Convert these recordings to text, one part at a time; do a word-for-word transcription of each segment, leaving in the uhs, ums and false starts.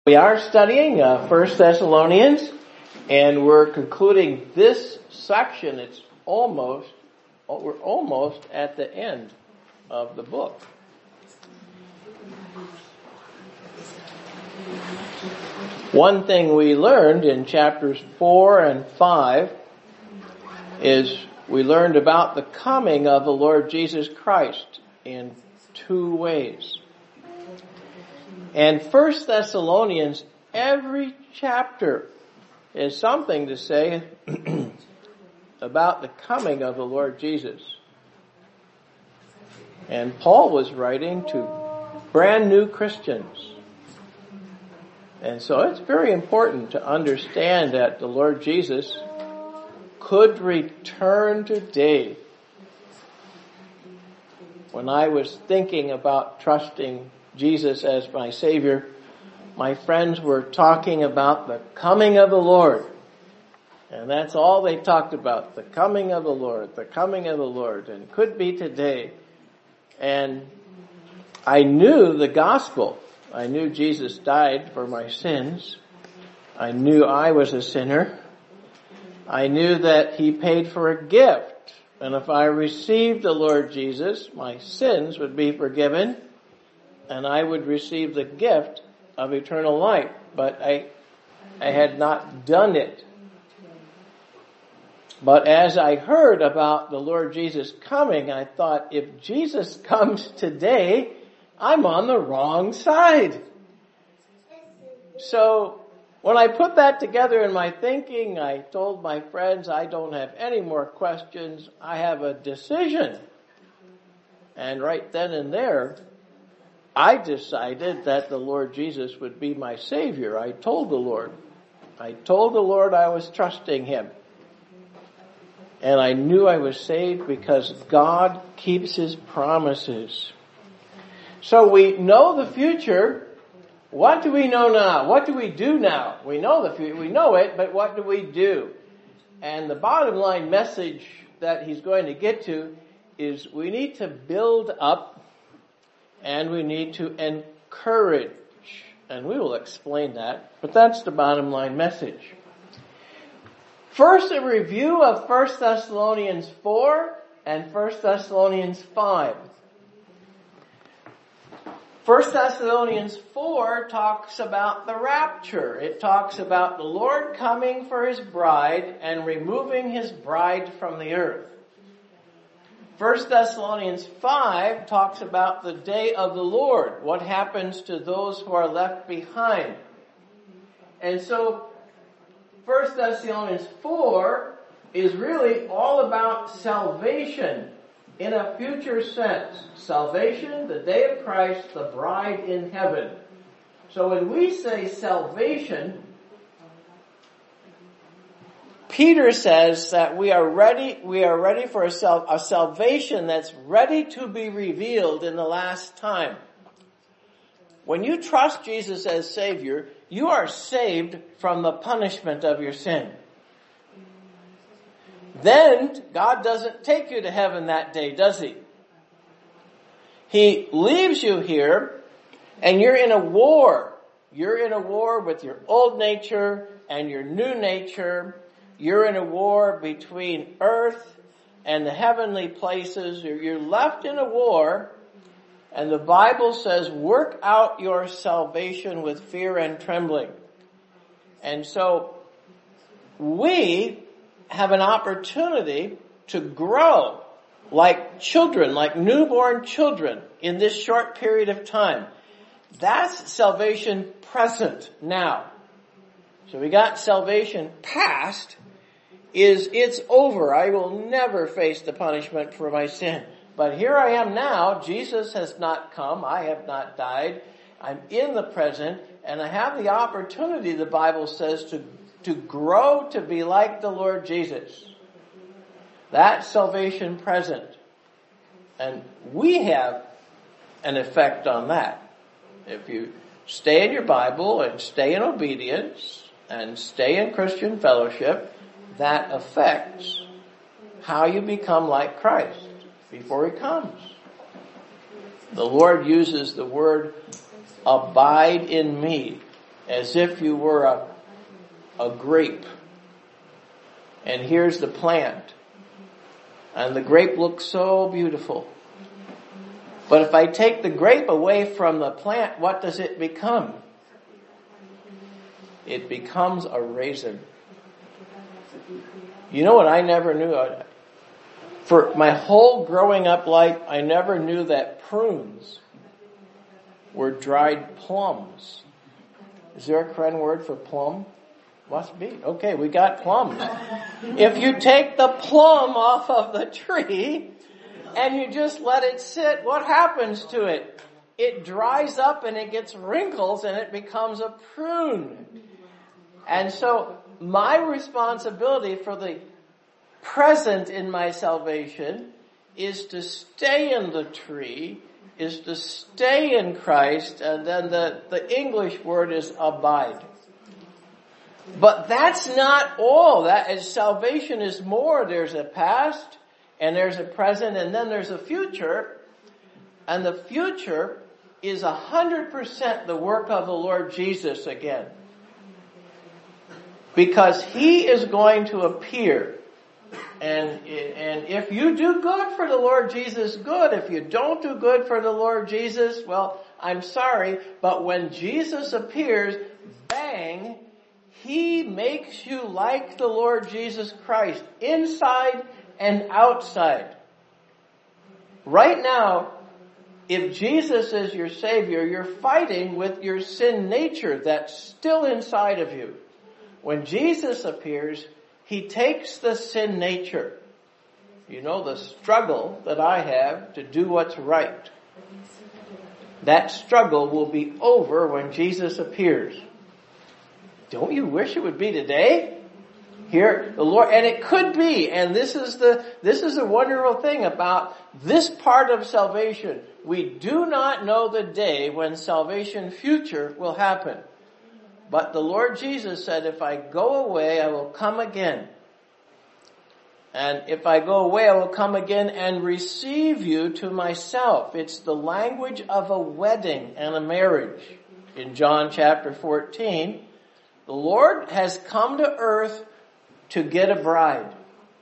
We are studying uh, First Thessalonians, and we're concluding this section. It's almost, we're almost at the end of the book. One thing we learned in chapters four and five is we learned about the coming of the Lord Jesus Christ in two ways. And First Thessalonians, every chapter is something to say about the coming of the Lord Jesus. And Paul was writing to brand new Christians. And so it's very important to understand that the Lord Jesus could return today. When I was thinking about trusting Jesus as my Savior, my friends were talking about the coming of the Lord. And that's all they talked about, the coming of the Lord, the coming of the Lord, and could be today. And I knew the gospel. I knew Jesus died for my sins. I knew I was a sinner. I knew that He paid for a gift. And if I received the Lord Jesus, my sins would be forgiven, and I would receive the gift of eternal life. But I, I had not done it. But as I heard about the Lord Jesus coming, I thought, if Jesus comes today, I'm on the wrong side. So when I put that together in my thinking, I told my friends, I don't have any more questions. I have a decision. And right then and there, I decided that the Lord Jesus would be my Savior. I told the Lord. I told the Lord I was trusting Him. And I knew I was saved because God keeps His promises. So we know the future. What do we know now? What do we do now? We know the future. We know it, but what do we do? And the bottom line message that he's going to get to is we need to build up and we need to encourage. And we will explain that, but that's the bottom line message. First, a review of First Thessalonians four and First Thessalonians five. First Thessalonians four talks about the rapture. It talks about the Lord coming for His bride and removing His bride from the earth. First Thessalonians five talks about the day of the Lord, what happens to those who are left behind. And so First Thessalonians four is really all about salvation in a future sense. Salvation, the day of Christ, the bride in heaven. So when we say salvation, Peter says that we are ready, we are ready for a, sal- a salvation that's ready to be revealed in the last time. When you trust Jesus as Savior, you are saved from the punishment of your sin. Then God doesn't take you to heaven that day, does He? He leaves you here and you're in a war. You're in a war with your old nature and your new nature. You're in a war between earth and the heavenly places. You're left in a war, and the Bible says, work out your salvation with fear and trembling. And so we have an opportunity to grow like children, like newborn children in this short period of time. That's salvation present now. So we got salvation past. Is it's over. I will never face the punishment for my sin. But here I am now. Jesus has not come. I have not died. I'm in the present, and I have the opportunity, the Bible says, to, to grow to be like the Lord Jesus. That's salvation present. And we have an effect on that. If you stay in your Bible and stay in obedience and stay in Christian fellowship, that affects how you become like Christ before He comes. The Lord uses the word abide in me as if you were a, a grape. And here's the plant. And the grape looks so beautiful. But if I take the grape away from the plant, what does it become? It becomes a raisin. You know what I never knew? For my whole growing up life, I never knew that prunes were dried plums. Is there a Karen word for plum? Must be. Okay, we got plums. If you take the plum off of the tree and you just let it sit, what happens to it? It dries up and it gets wrinkles and it becomes a prune. And so my responsibility for the present in my salvation is to stay in the tree, is to stay in Christ, and then the, the English word is abide. But that's not all. That is, salvation is more. There's a past, and there's a present, and then there's a future. And the future is a hundred percent the work of the Lord Jesus again. Because He is going to appear. And, and if you do good for the Lord Jesus, good. If you don't do good for the Lord Jesus, well, I'm sorry. But when Jesus appears, bang, He makes you like the Lord Jesus Christ, inside and outside. Right now, if Jesus is your Savior, you're fighting with your sin nature that's still inside of you. When Jesus appears, He takes the sin nature, you know, the struggle that I have to do what's right. That struggle will be over when Jesus appears. Don't you wish it would be today? Here, the Lord, and it could be, and this is the, this is the wonderful thing about this part of salvation. We do not know the day when salvation future will happen. But the Lord Jesus said, if I go away, I will come again. And if I go away, I will come again and receive you to myself. It's the language of a wedding and a marriage. In John chapter fourteen, the Lord has come to earth to get a bride.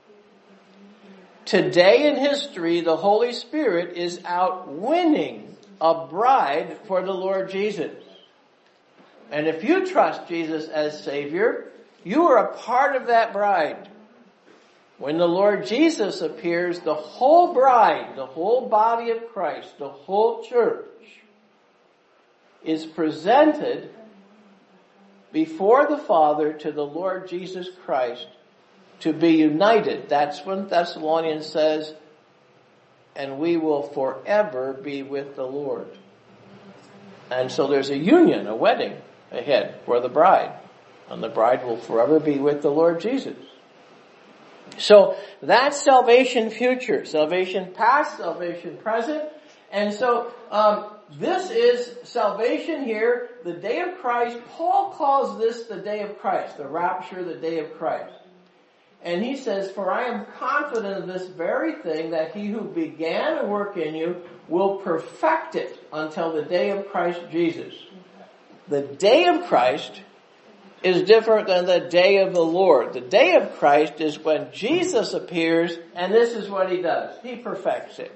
Today in history, the Holy Spirit is out winning a bride for the Lord Jesus. And if you trust Jesus as Savior, you are a part of that bride. When the Lord Jesus appears, the whole bride, the whole body of Christ, the whole church is presented before the Father to the Lord Jesus Christ to be united. That's when Thessalonians says, and we will forever be with the Lord. And so there's a union, a wedding ahead for the bride. And the bride will forever be with the Lord Jesus. So that's salvation future, salvation past, salvation present. And so um, this is salvation here, the day of Christ. Paul calls this the day of Christ, the rapture, the day of Christ. And he says, for I am confident of this very thing, that he who began a work in you will perfect it until the day of Christ Jesus. The day of Christ is different than the day of the Lord. The day of Christ is when Jesus appears, and this is what He does. He perfects it.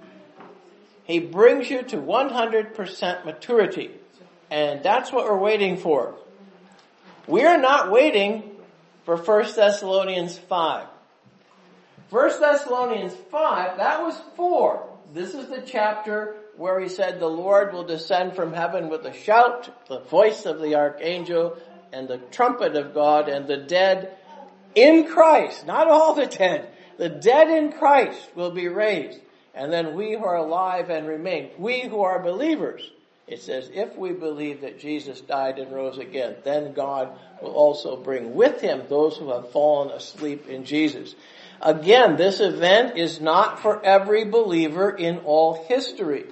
He brings you to one hundred percent maturity. And that's what we're waiting for. We're not waiting for First Thessalonians five. First Thessalonians five, that was four. This is the chapter where he said the Lord will descend from heaven with a shout, the voice of the archangel, and the trumpet of God, and the dead in Christ, not all the dead, the dead in Christ will be raised. And then we who are alive and remain, we who are believers, it says, if we believe that Jesus died and rose again, then God will also bring with Him those who have fallen asleep in Jesus. Again, this event is not for every believer in all history.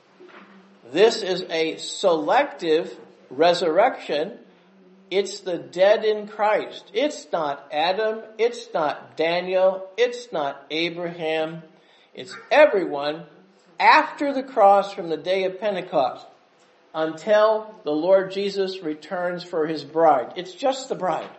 This is a selective resurrection. It's the dead in Christ. It's not Adam. It's not Daniel. It's not Abraham. It's everyone after the cross from the day of Pentecost. until the Lord Jesus returns for his bride. It's just the bride.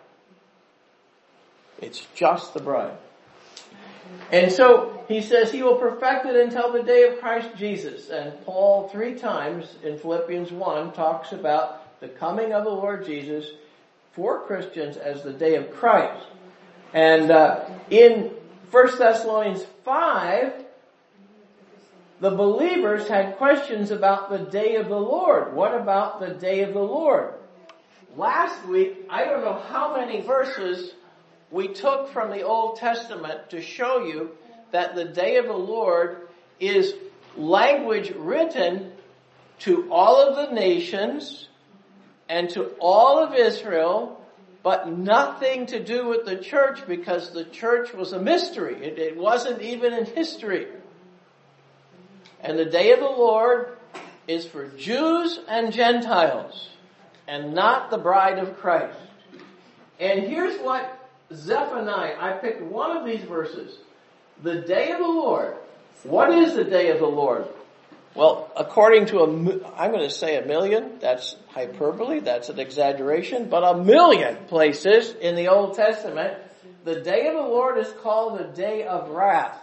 It's just the bride. And so he says he will perfect it until the day of Christ Jesus. And Paul three times in Philippians one talks about the coming of the Lord Jesus for Christians as the day of Christ. And uh, in First Thessalonians five, the believers had questions about the day of the Lord. What about the day of the Lord? Last week, I don't know how many verses we took from the Old Testament to show you that the day of the Lord is language written to all of the nations and to all of Israel, but nothing to do with the church, because the church was a mystery. It, it wasn't even in history. And the day of the Lord is for Jews and Gentiles, and not the bride of Christ. And here's what Zephaniah, I picked one of these verses. The day of the Lord. What is the day of the Lord? Well, according to a, I'm going to say a million, that's hyperbole, that's an exaggeration, but a million places in the Old Testament, the day of the Lord is called the day of wrath.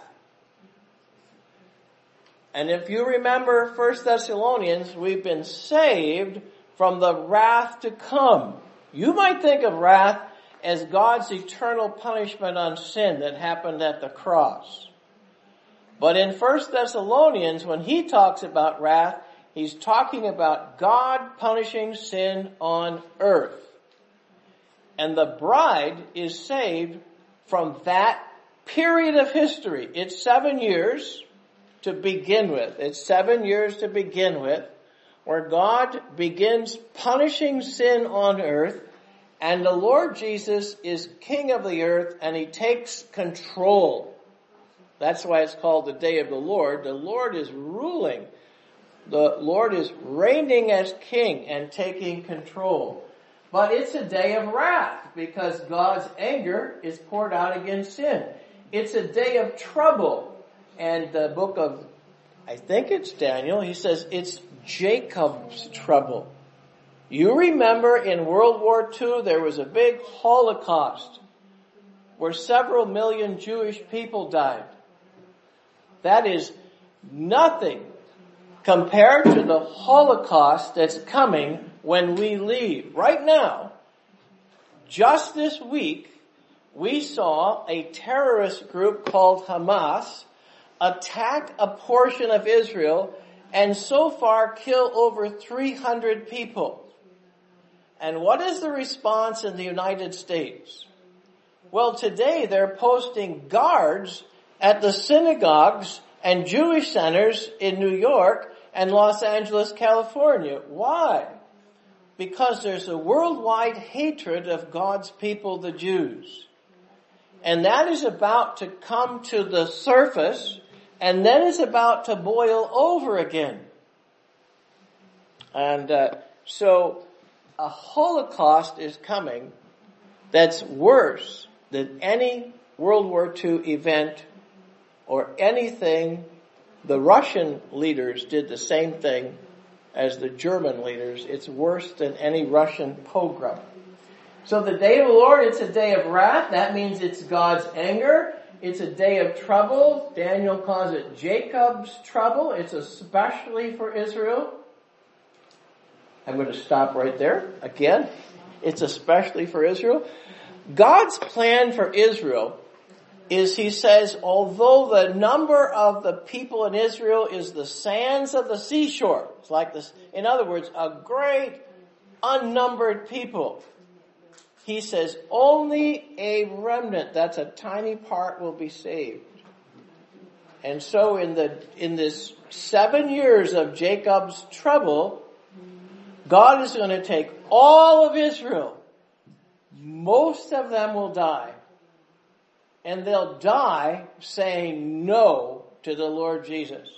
And if you remember First Thessalonians, we've been saved from the wrath to come. You might think of wrath as God's eternal punishment on sin that happened at the cross. But in First Thessalonians, when he talks about wrath, he's talking about God punishing sin on earth. And the bride is saved from that period of history. It's seven years to begin with. It's seven years to begin with, where God begins punishing sin on earth. And the Lord Jesus is King of the earth, and he takes control. That's why it's called the day of the Lord. The Lord is ruling. The Lord is reigning as King and taking control. But it's a day of wrath, because God's anger is poured out against sin. It's a day of trouble. And the book of, I think it's Daniel, he says it's Jacob's trouble. You remember in World War Two, there was a big Holocaust where several million Jewish people died. That is nothing compared to the Holocaust that's coming when we leave. Right now, just this week, we saw a terrorist group called Hamas attack a portion of Israel and so far kill over three hundred people. And what is the response in the United States? Well, today they're posting guards at the synagogues and Jewish centers in New York and Los Angeles, California. Why? Because there's a worldwide hatred of God's people, the Jews. And that is about to come to the surface, and then it's about to boil over again. And uh, so a Holocaust is coming that's worse than any World War Two event or anything. The Russian leaders did the same thing as the German leaders. It's worse than any Russian pogrom. So the day of the Lord, it's a day of wrath. That means it's God's anger. It's a day of trouble. Daniel calls it Jacob's trouble. It's especially for Israel. I'm going to stop right there. Again, it's especially for Israel. God's plan for Israel is, he says, although the number of the people in Israel is the sands of the seashore, it's like this, in other words, a great unnumbered people. He says only a remnant, that's a tiny part, will be saved. And so in the, in this seven years of Jacob's trouble, God is going to take all of Israel. Most of them will die. And they'll die saying no to the Lord Jesus.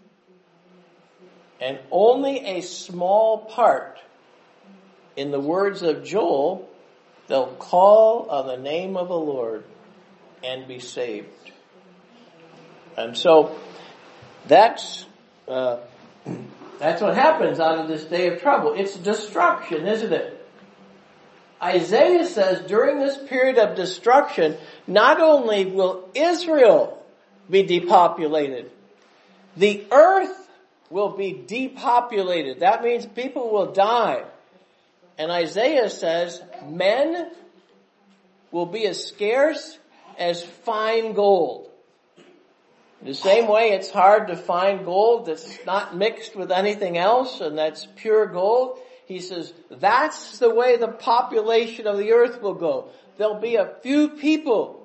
And only a small part, in the words of Joel, they'll call on the name of the Lord and be saved. And so that's uh, That's what happens out of this day of trouble. It's destruction, isn't it? Isaiah says during this period of destruction, not only will Israel be depopulated, the earth will be depopulated. That means people will die. And Isaiah says men will be as scarce as fine gold. The same way it's hard to find gold that's not mixed with anything else and that's pure gold. He says that's the way the population of the earth will go. There'll be a few people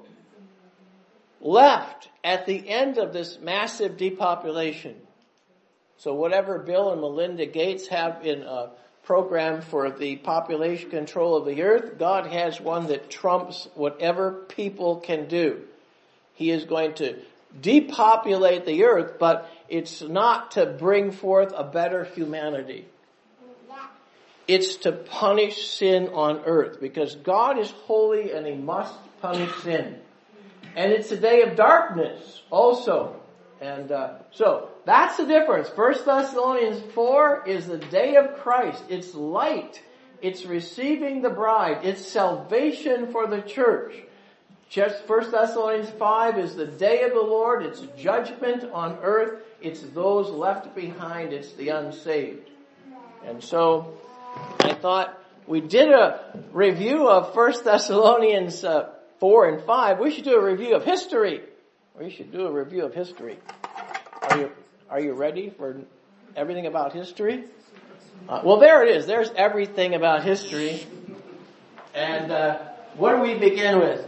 left at the end of this massive depopulation. So whatever Bill and Melinda Gates have in a program for the population control of the earth, God has one that trumps whatever people can do. He is going to depopulate the earth, but it's not to bring forth a better humanity. It's to punish sin on earth, because God is holy and He must punish sin. And it's a day of darkness also. And uh, so that's the difference. First Thessalonians four is the day of Christ. It's light. It's receiving the bride. It's salvation for the church. Just First Thessalonians five is the day of the Lord. It's judgment on earth. It's those left behind. It's the unsaved. And so I thought we did a review of First Thessalonians uh, four and five. We should do a review of history. We should do a review of history. Are you, are you ready for everything about history? Uh, well, there it is. There's everything about history. And uh, what do we begin with?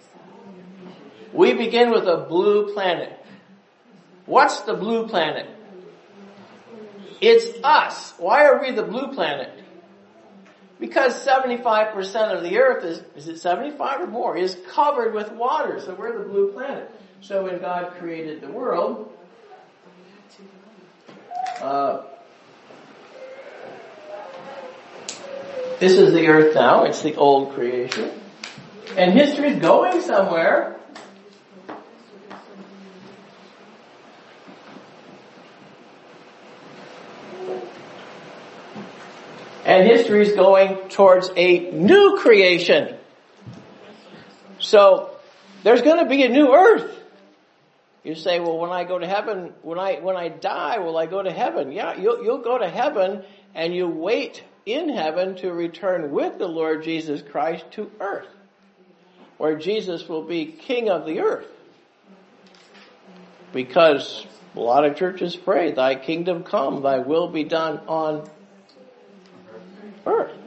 We begin with a blue planet. What's the blue planet? It's us. Why are we the blue planet? Because seventy-five percent of the earth is, is it seventy-five or more, is covered with water. So we're the blue planet. So when God created the world, uh, this is the earth now. It's the old creation. And history's going somewhere. And history is going towards a new creation. So there's going to be a new earth. You say, well, when I go to heaven, when I when I die, will I go to heaven? Yeah, you'll you'll go to heaven, and you wait in heaven to return with the Lord Jesus Christ to earth, where Jesus will be king of the earth. Because a lot of churches pray, "Thy kingdom come, Thy will be done on earth."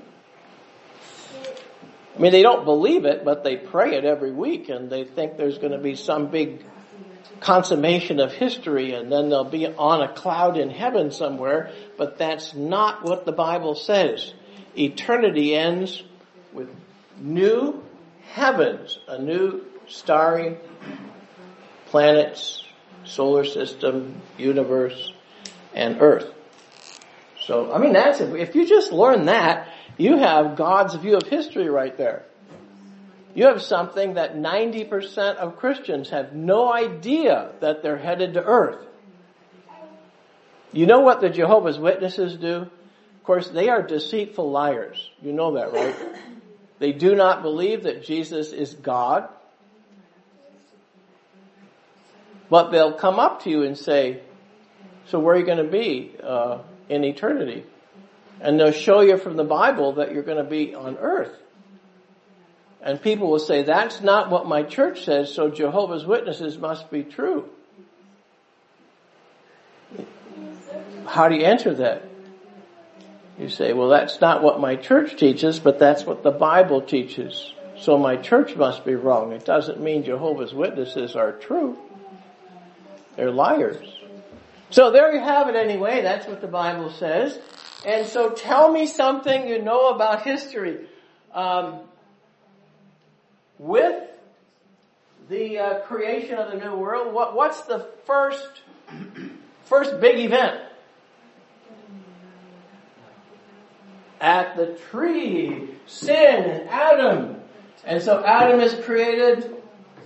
I mean, they don't believe it, but they pray it every week, and they think there's going to be some big consummation of history, and then they'll be on a cloud in heaven somewhere, but that's not what the Bible says. Eternity ends with new heavens, a new starry planets, solar system, universe, and earth. So, I mean, that's, if you just learn that, you have God's view of history right there. You have something that ninety percent of Christians have no idea that they're headed to earth. You know what the Jehovah's Witnesses do? Of course, they are deceitful liars. You know that, right? They do not believe that Jesus is God. But they'll come up to you and say, so where are you going to be uh, in eternity? And they'll show you from the Bible that you're going to be on earth. And people will say, that's not what my church says, so Jehovah's Witnesses must be true. How do you answer that? You say, well, that's not what my church teaches, but that's what the Bible teaches. So my church must be wrong. It doesn't mean Jehovah's Witnesses are true. They're liars. So there you have it anyway. That's what the Bible says. And so tell me something you know about history. Um, with the uh, creation of the new world, what, what's the first, first big event? At the tree, sin, and Adam. And so Adam is created,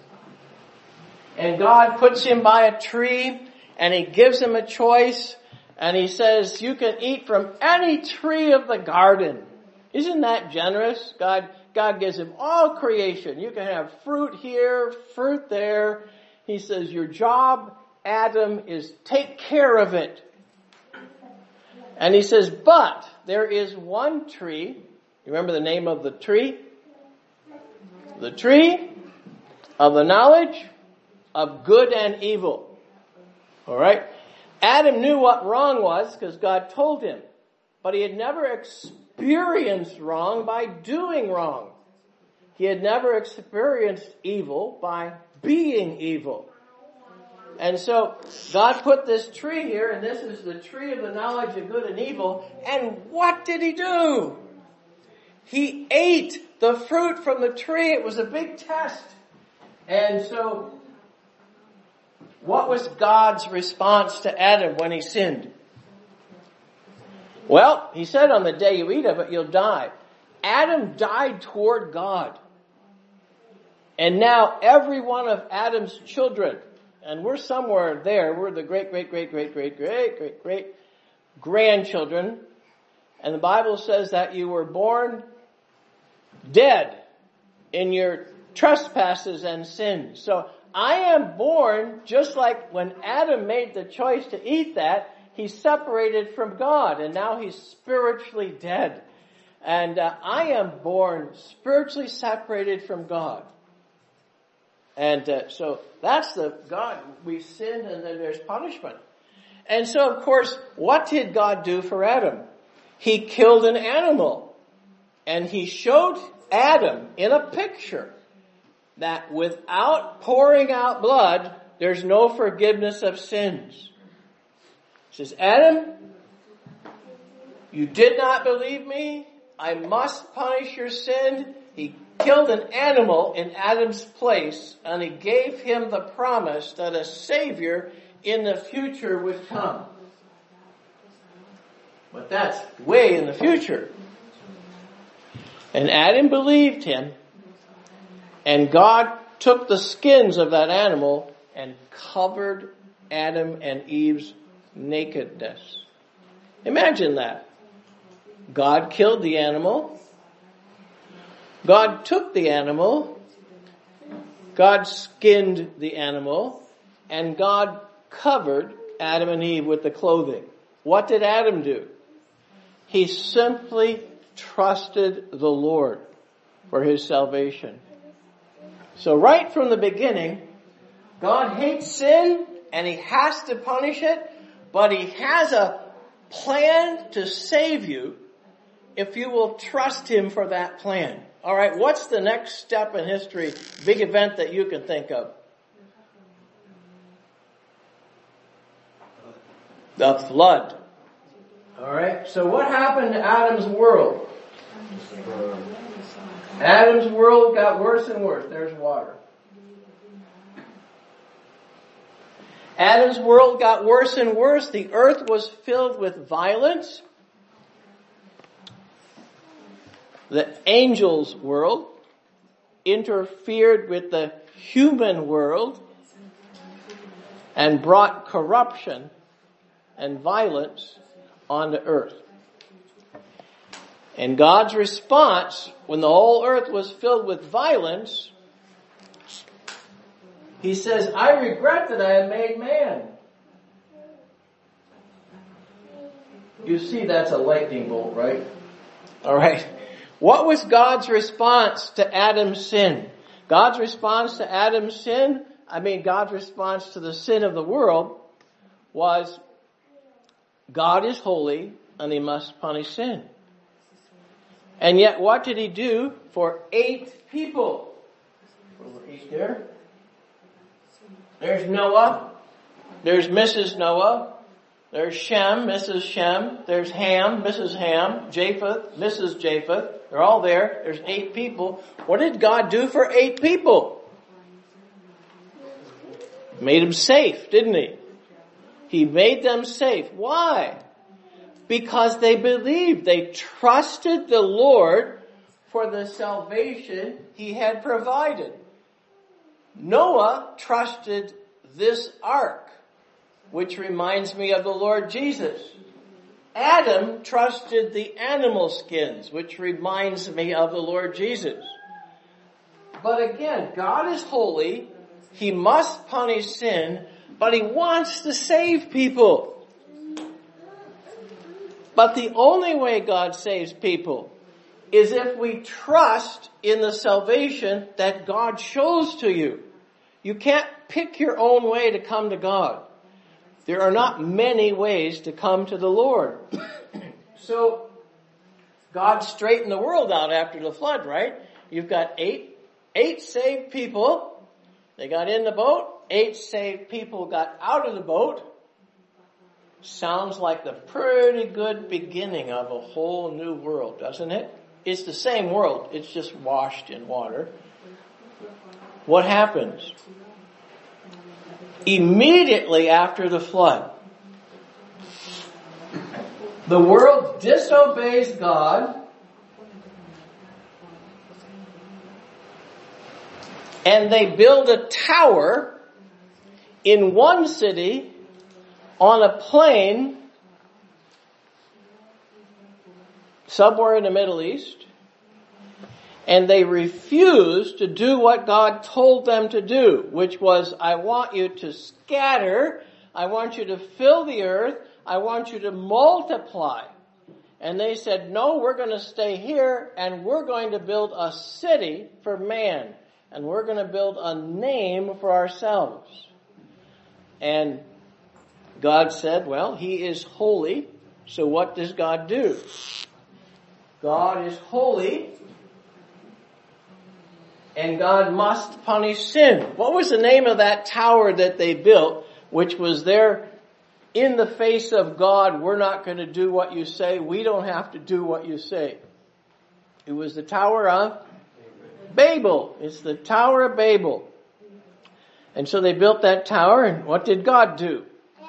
and God puts him by a tree, and He gives him a choice. And he says, you can eat from any tree of the garden. Isn't that generous? God, God gives him all creation. You can have fruit here, fruit there. He says, your job, Adam, is take care of it. And he says, but there is one tree. You remember the name of the tree? The tree of the knowledge of good and evil. All right? Adam knew what wrong was because God told him. But he had never experienced wrong by doing wrong. He had never experienced evil by being evil. And so God put this tree here, and this is the tree of the knowledge of good and evil. And what did he do? He ate the fruit from the tree. It was a big test. And so what was God's response to Adam when he sinned? Well, he said, on the day you eat of it, you'll die. Adam died toward God. And now every one of Adam's children, and we're somewhere there, we're the great, great, great, great, great, great, great, great grandchildren. And the Bible says that you were born dead in your trespasses and sins. So I am born just like when Adam made the choice to eat that, he's separated from God, and now he's spiritually dead. And uh, I am born spiritually separated from God. And uh, so that's the God. We sinned and then there's punishment. And so, of course, what did God do for Adam? He killed an animal. And he showed Adam in a picture that without pouring out blood, there's no forgiveness of sins. He says, Adam, you did not believe me. I must punish your sin. He killed an animal in Adam's place, and he gave him the promise that a Savior in the future would come. But that's way in the future. And Adam believed him, and God took the skins of that animal and covered Adam and Eve's nakedness. Imagine that. God killed the animal. God took the animal. God skinned the animal. And God covered Adam and Eve with the clothing. What did Adam do? He simply trusted the Lord for his salvation. So right from the beginning, God hates sin and he has to punish it, but he has a plan to save you if you will trust him for that plan. All right, what's the next step in history, big event that you can think of? The flood. All right, so what happened to Adam's world? Adam's world got worse and worse. There's water. Adam's world got worse and worse. The earth was filled with violence. The angels' world interfered with the human world and brought corruption and violence on the earth. And God's response, when the whole earth was filled with violence, he says, I regret that I have made man. You see that's a lightning bolt, right? All right. What was God's response to Adam's sin? God's response to Adam's sin, I mean God's response to the sin of the world was, God is holy and he must punish sin. And yet what did he do for eight people? Eight there. There's Noah. There's Missus Noah. There's Shem, Missus Shem. There's Ham, Missus Ham. Japheth, Missus Japheth. They're all there. There's eight people. What did God do for eight people? Made them safe, didn't he? He made them safe. Why? Because they believed. They trusted the Lord for the salvation he had provided. Noah trusted this ark. which reminds me of the Lord Jesus. Adam trusted the animal skins, which reminds me of the Lord Jesus. But again, God is holy. He must punish sin, but He wants to save people. But the only way God saves people is if we trust in the salvation that God shows to you. You can't pick your own way to come to God. There are not many ways to come to the Lord. So, God straightened the world out after the flood, right? You've got eight, eight saved people. They got in the boat. Eight saved people got out of the boat. Sounds like the pretty good beginning of a whole new world, doesn't it? It's the same world. It's just washed in water. What happens? Immediately after the flood, the world disobeys God, and they build a tower in one city on a plain somewhere in the Middle East, and they refused to do what God told them to do, which was, I want you to scatter, I want you to fill the earth, I want you to multiply. And they said, no, we're going to stay here, and we're going to build a city for man, and we're going to build a name for ourselves. And God said, well, He is holy, so what does God do? God is holy, and God must punish sin. What was the name of that tower that they built, which was there in the face of God? We're not going to do what you say. We don't have to do what you say. It was the Tower of Babel. It's the Tower of Babel. And so they built that tower, and what did God do?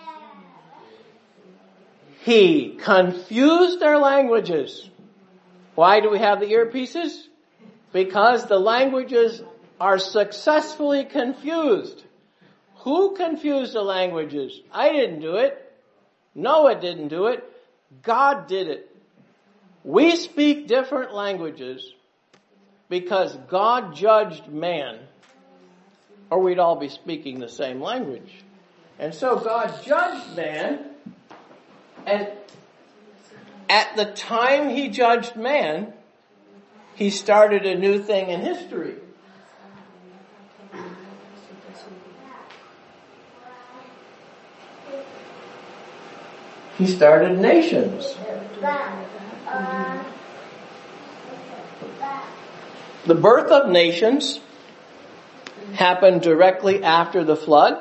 He confused their languages. Why do we have the earpieces? Because the languages are successfully confused. Who confused the languages? I didn't do it. Noah didn't do it. God did it. We speak different languages because God judged man, or we'd all be speaking the same language. And so God judged man, and at the time He judged man, He started a new thing in history. He started nations. The birth of nations happened directly after the flood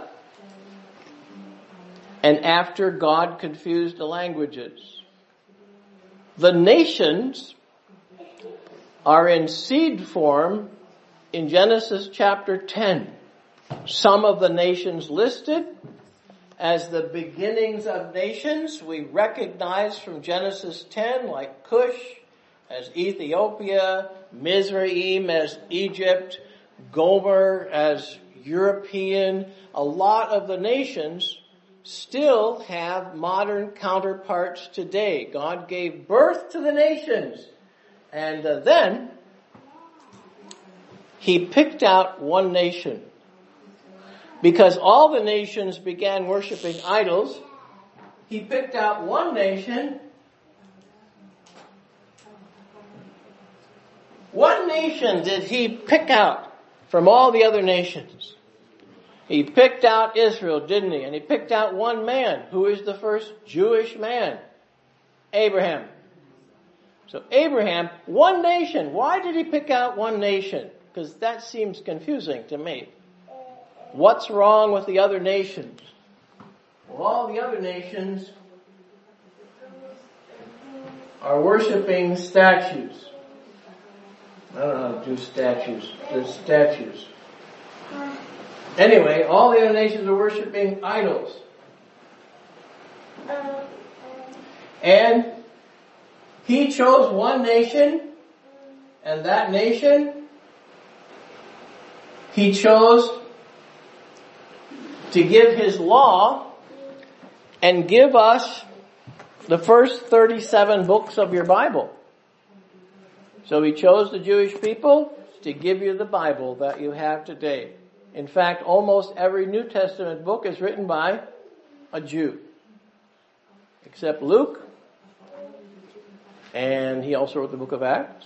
and after God confused the languages. The nations are in seed form in Genesis chapter ten. Some of the nations listed as the beginnings of nations we recognize from Genesis ten, like Cush as Ethiopia, Mizraim as Egypt, Gomer as European. A lot of the nations still have modern counterparts today. God gave birth to the nations. And uh, then He picked out one nation. Because all the nations began worshiping idols, He picked out one nation. One nation did He pick out from all the other nations. He picked out Israel, didn't He? And He picked out one man. Who is the first Jewish man? Abraham. So Abraham, one nation. Why did He pick out one nation? Because that seems confusing to me. What's wrong with the other nations? Well, all the other nations are worshiping statues. I don't know how to do statues. There's statues. Anyway, all the other nations are worshiping idols. And He chose one nation, and that nation He chose to give His law and give us the first thirty-seven books of your Bible. So he chose the Jewish people to give you the Bible that you have today. In fact, almost every New Testament book is written by a Jew, except Luke, and he also wrote the book of Acts.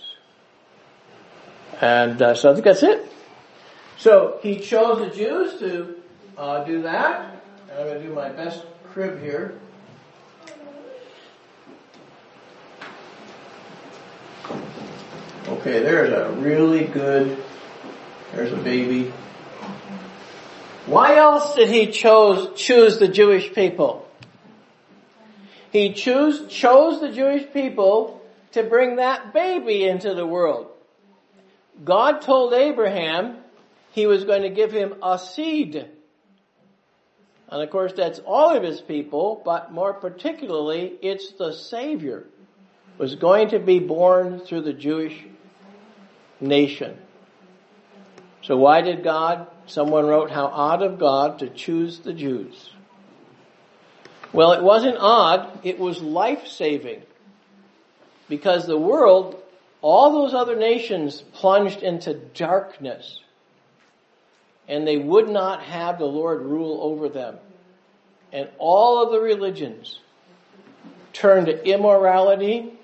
And uh, so I think that's it. So he chose the Jews to uh, do that. And I'm going to do my best crib here. Okay, there's a really good, there's a baby. Why else did he chose, choose the Jewish people? He choose, chose the Jewish people to bring that baby into the world. God told Abraham he was going to give him a seed. And of course that's all of his people, but more particularly it's the Savior was going to be born through the Jewish nation. So why did God, someone wrote, how odd of God to choose the Jews. Well, it wasn't odd, it was life-saving. Because the world, all those other nations plunged into darkness. And they would not have the Lord rule over them. And all of the religions turned to immorality,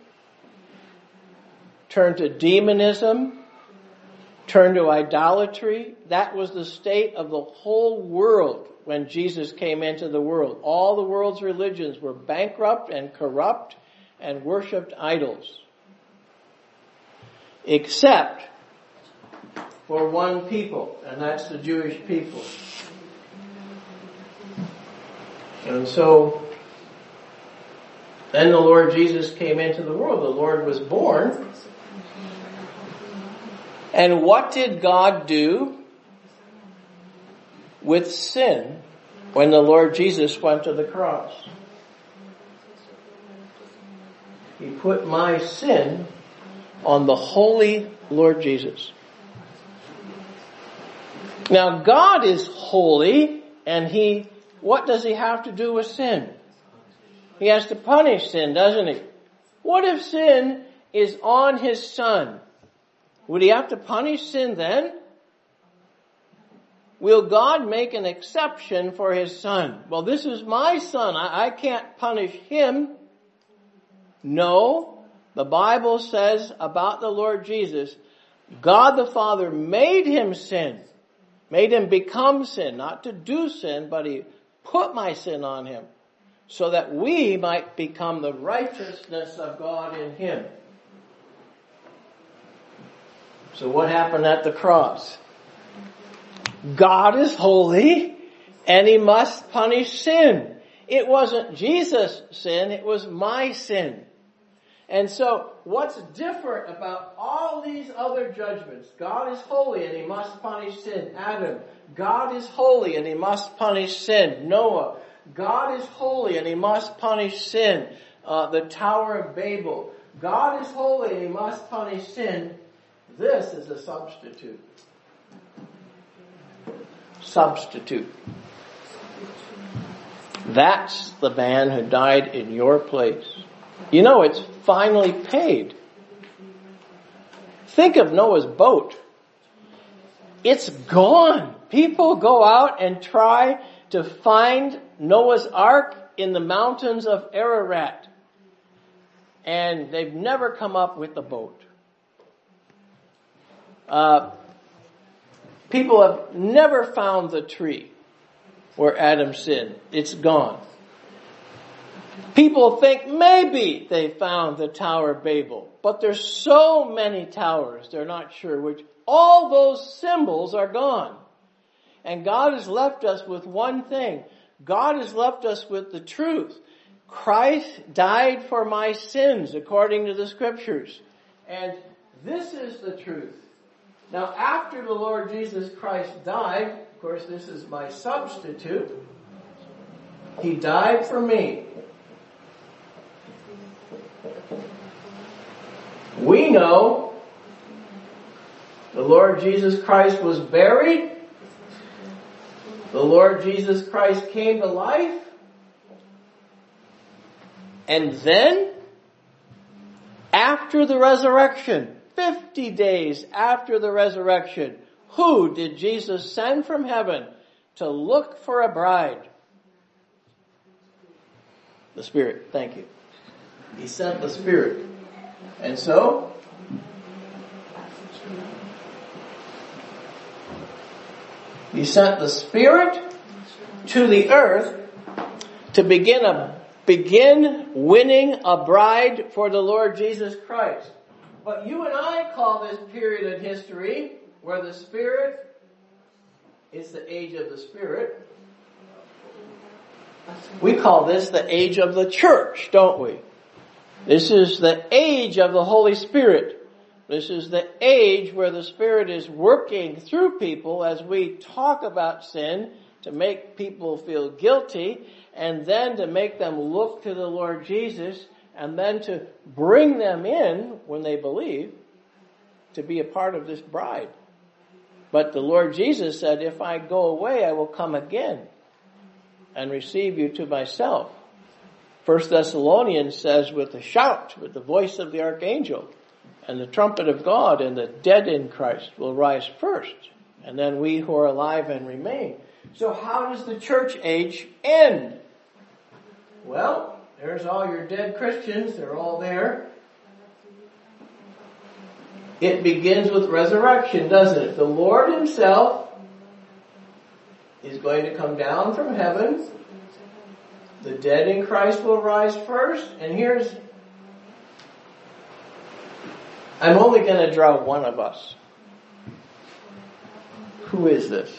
turned to demonism, turned to idolatry. That was the state of the whole world when Jesus came into the world. All the world's religions were bankrupt and corrupt and worshipped idols. Except for one people, and that's the Jewish people. And so, then the Lord Jesus came into the world. The Lord was born. And what did God do with sin when the Lord Jesus went to the cross? He put my sin on the holy Lord Jesus. Now God is holy, and he, what does he have to do with sin? He has to punish sin, doesn't he? What if sin is on his Son? Would he have to punish sin then? Will God make an exception for his Son? Well, this is my Son. I, I can't punish him. No. The Bible says about the Lord Jesus, God the Father made him sin. Made him become sin. Not to do sin, but he put my sin on him. So that we might become the righteousness of God in him. So what happened at the cross? God is holy, and he must punish sin. It wasn't Jesus' sin, it was my sin. And so, what's different about all these other judgments? God is holy and he must punish sin. Adam, God is holy and he must punish sin. Noah, God is holy and he must punish sin. Uh, the Tower of Babel, God is holy and he must punish sin. This is a substitute. Substitute. That's the man who died in your place. You know, it's finally paid. Think of Noah's boat. It's gone. People go out and try to find Noah's Ark in the mountains of Ararat. And they've never come up with the boat. Uh, people have never found the tree where Adam sinned. It's gone. People think maybe they found the Tower of Babel, but there's so many towers, they're not sure which. All those symbols are gone. And God has left us with one thing. God has left us with the truth. Christ died for my sins, according to the Scriptures. And this is the truth. Now, after the Lord Jesus Christ died, of course, this is my substitute. He died for me. We know the Lord Jesus Christ was buried. The Lord Jesus Christ came to life. And then, after the resurrection, fifty days after the resurrection, who did Jesus send from heaven to look for a bride? The Spirit. Thank you. He sent the Spirit. And so, He sent the Spirit to the earth to begin a begin winning a bride for the Lord Jesus Christ. But you and I call this period in history where the Spirit is the age of the Spirit. We call this the age of the church, don't we? This is the age of the Holy Spirit. This is the age where the Spirit is working through people as we talk about sin to make people feel guilty, and then to make them look to the Lord Jesus, and then to bring them in, when they believe, to be a part of this bride. But the Lord Jesus said, if I go away, I will come again and receive you to myself. First Thessalonians says, with a shout, with the voice of the archangel, and the trumpet of God, and the dead in Christ will rise first, and then we who are alive and remain. So how does the church age end? Well, there's all your dead Christians. They're all there. It begins with resurrection, doesn't it? The Lord Himself is going to come down from heaven. The dead in Christ will rise first. And here's, I'm only going to draw one of us. Who is this?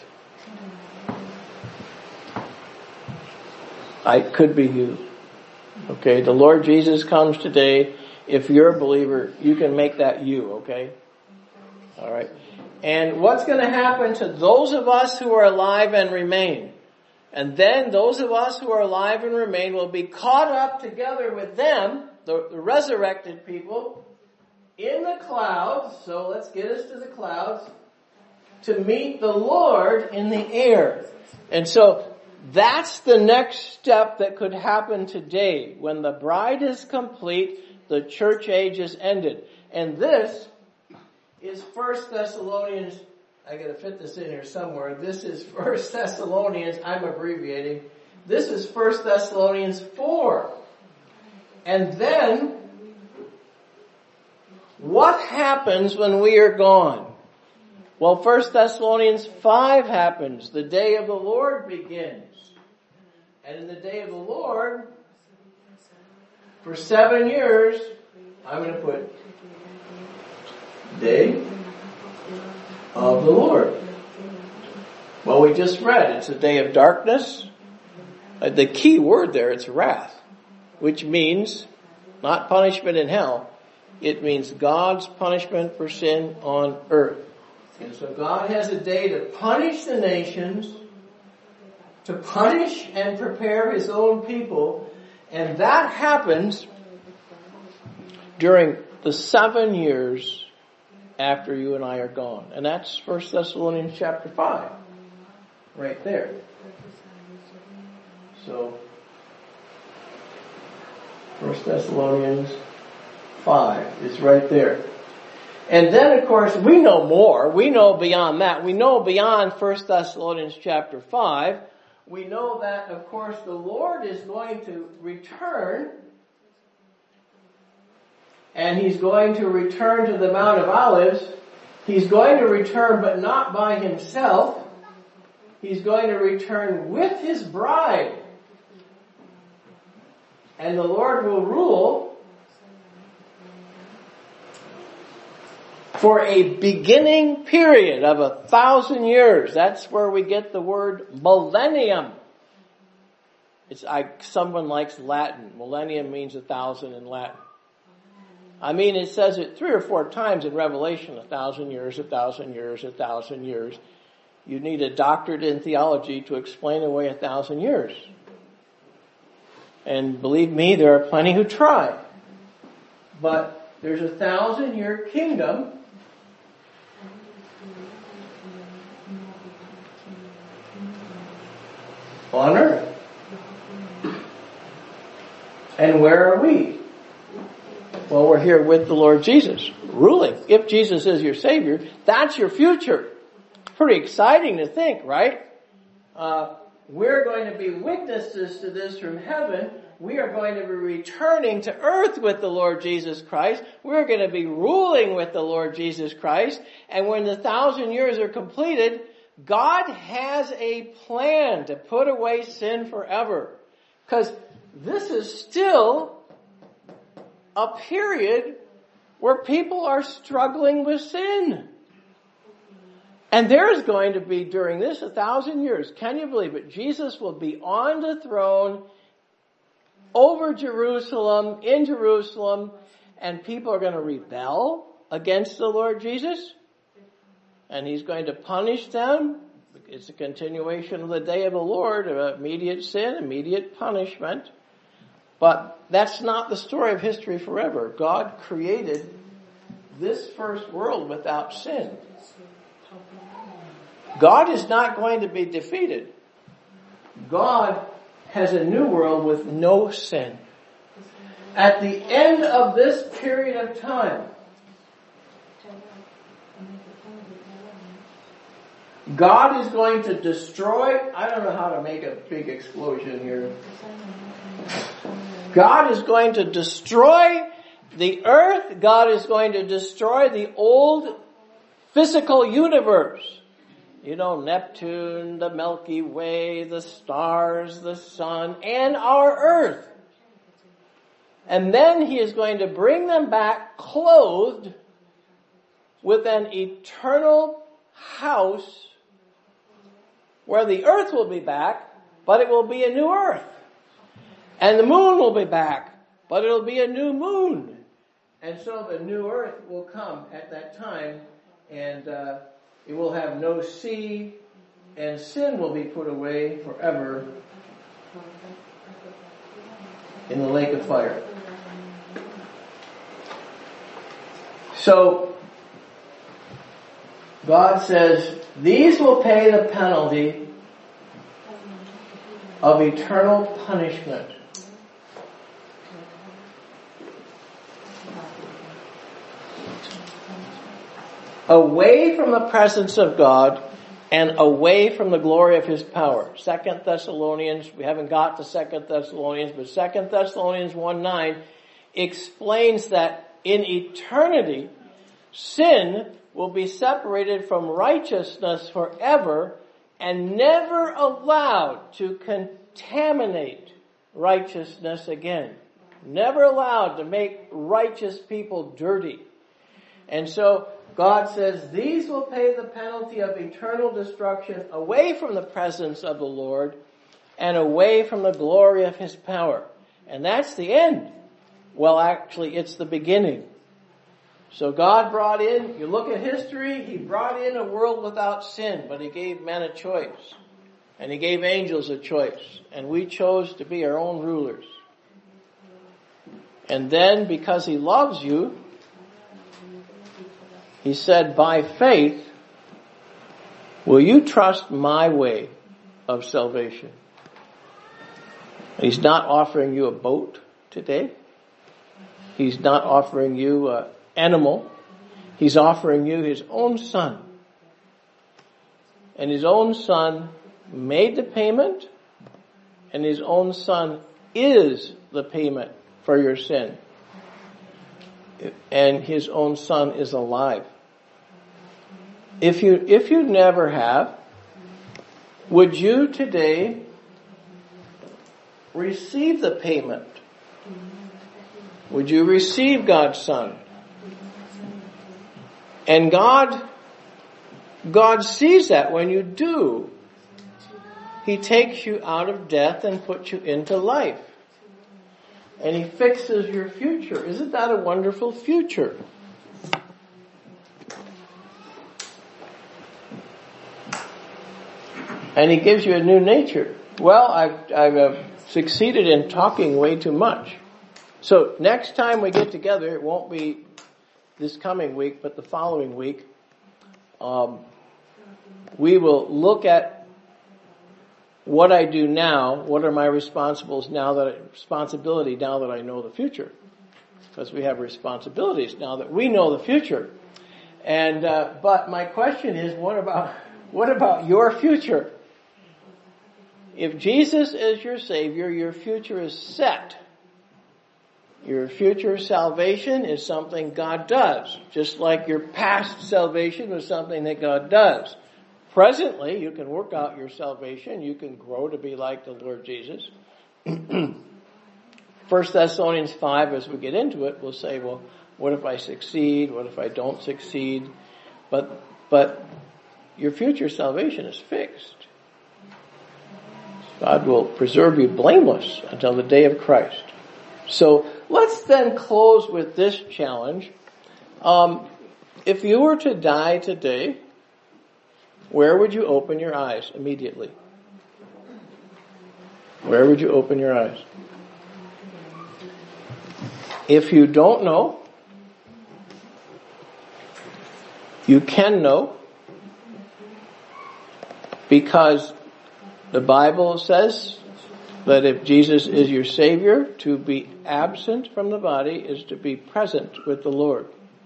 I could be you. Okay, the Lord Jesus comes today. If you're a believer, you can make that you, okay? All right. And what's going to happen to those of us who are alive and remain? And then those of us who are alive and remain will be caught up together with them, the, the resurrected people, in the clouds. So let's get us to the clouds to meet the Lord in the air. And so that's the next step that could happen today. When the bride is complete, the church age is ended. And this is First Thessalonians. I gotta fit this in here somewhere. This is First Thessalonians. I'm abbreviating. This is First Thessalonians four. And then, what happens when we are gone? Well, First Thessalonians five happens. The day of the Lord begins. And in the day of the Lord, for seven years, I'm going to put day of the Lord. Well, we just read, it's a day of darkness. Uh, the key word there, it's wrath, which means not punishment in hell. It means God's punishment for sin on earth. And so God has a day to punish the nations, to punish and prepare His own people, and that happens during the seven years after you and I are gone. And that's First Thessalonians chapter five. Right there. So, First Thessalonians five is right there. And then, of course, we know more. We know beyond that. We know beyond First Thessalonians chapter five. We know that, of course, the Lord is going to return. And He's going to return to the Mount of Olives. He's going to return, but not by Himself. He's going to return with His bride. And the Lord will rule for a beginning period of a thousand years. That's where we get the word millennium. It's I, someone likes Latin. Millennium means a thousand in Latin. I mean, it says it three or four times in Revelation, a thousand years, a thousand years, a thousand years. You need a doctorate in theology to explain away a thousand years. And believe me, there are plenty who try. But there's a thousand year kingdom on earth. And where are we? Well, we're here with the Lord Jesus, ruling. If Jesus is your Savior, that's your future. Pretty exciting to think, right? Uh, we're going to be witnesses to this from heaven. We are going to be returning to earth with the Lord Jesus Christ. We're going to be ruling with the Lord Jesus Christ. And when the thousand years are completed, God has a plan to put away sin forever. Because this is still a period where people are struggling with sin. And there's going to be, during this a thousand years, can you believe it? Jesus will be on the throne over Jerusalem, in Jerusalem, and people are going to rebel against the Lord Jesus. And He's going to punish them. It's a continuation of the day of the Lord, of immediate sin, immediate punishment. But that's not the story of history forever. God created this first world without sin. God is not going to be defeated. God has a new world with no sin. At the end of this period of time, God is going to destroy, I don't know how to make a big explosion here. God is going to destroy the earth. God is going to destroy the old physical universe. You know, Neptune, the Milky Way, the stars, the sun, and our earth. And then He is going to bring them back clothed with an eternal house where the earth will be back, but it will be a new earth. And the moon will be back, but it'll be a new moon. And so the new earth will come at that time, and uh, it will have no sea, and sin will be put away forever in the lake of fire. So, God says, these will pay the penalty of eternal punishment. Away from the presence of God and away from the glory of His power. Second Thessalonians, we haven't got to Second Thessalonians, but Second Thessalonians one nine explains that in eternity, sin will be separated from righteousness forever and never allowed to contaminate righteousness again. Never allowed to make righteous people dirty. And so God says these will pay the penalty of eternal destruction away from the presence of the Lord and away from the glory of His power. And that's the end. Well, actually, it's the beginning. So God brought in, you look at history, He brought in a world without sin, but He gave men a choice. And He gave angels a choice. And we chose to be our own rulers. And then, because He loves you, He said, by faith, will you trust my way of salvation? He's not offering you a boat today. He's not offering you an animal. He's offering you His own Son. And His own Son made the payment, and His own Son is the payment for your sin. And His own Son is alive. If you, if you never have, would you today receive the payment? Would you receive God's Son? And God, God sees that when you do. He takes you out of death and puts you into life. And He fixes your future. Isn't that a wonderful future? And He gives you a new nature. Well, I've, I've uh, succeeded in talking way too much. So next time we get together, it won't be this coming week, but the following week, um, we will look at what I do now, what are my responsibilities now that I, responsibility now that I know the future? Because we have responsibilities now that we know the future. And uh, but my question is, what about what about your future? If Jesus is your Savior, your future is set. Your future salvation is something God does, just like your past salvation was something that God does. Presently, you can work out your salvation. You can grow to be like the Lord Jesus. First Thessalonians five, as we get into it, we'll say, well, what if I succeed? What if I don't succeed? But, but your future salvation is fixed. God will preserve you blameless until the day of Christ. So let's then close with this challenge. Um, if you were to die today, where would you open your eyes immediately? Where would you open your eyes? If you don't know, you can know, because the Bible says that if Jesus is your Savior, to be absent from the body is to be present with the Lord.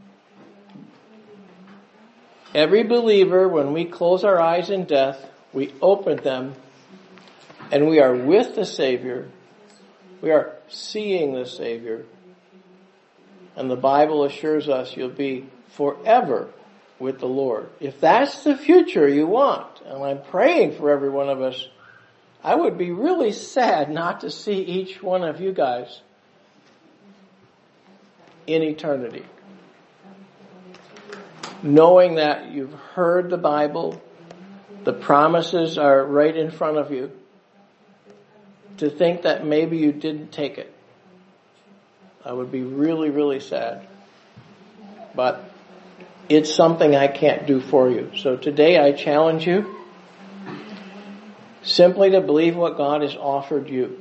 Every believer, when we close our eyes in death, we open them and we are with the Savior. We are seeing the Savior. And the Bible assures us you'll be forever with the Lord. If that's the future you want, and I'm praying for every one of us, I would be really sad not to see each one of you guys in eternity. Knowing that you've heard the Bible, the promises are right in front of you, to think that maybe you didn't take it. I would be really, really sad. But it's something I can't do for you. So today I challenge you simply to believe what God has offered you.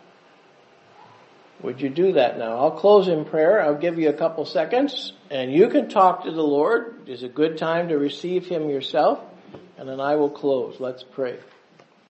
Would you do that now? I'll close in prayer. I'll give you a couple seconds and you can talk to the Lord. It's a good time to receive Him yourself. And then I will close. Let's pray.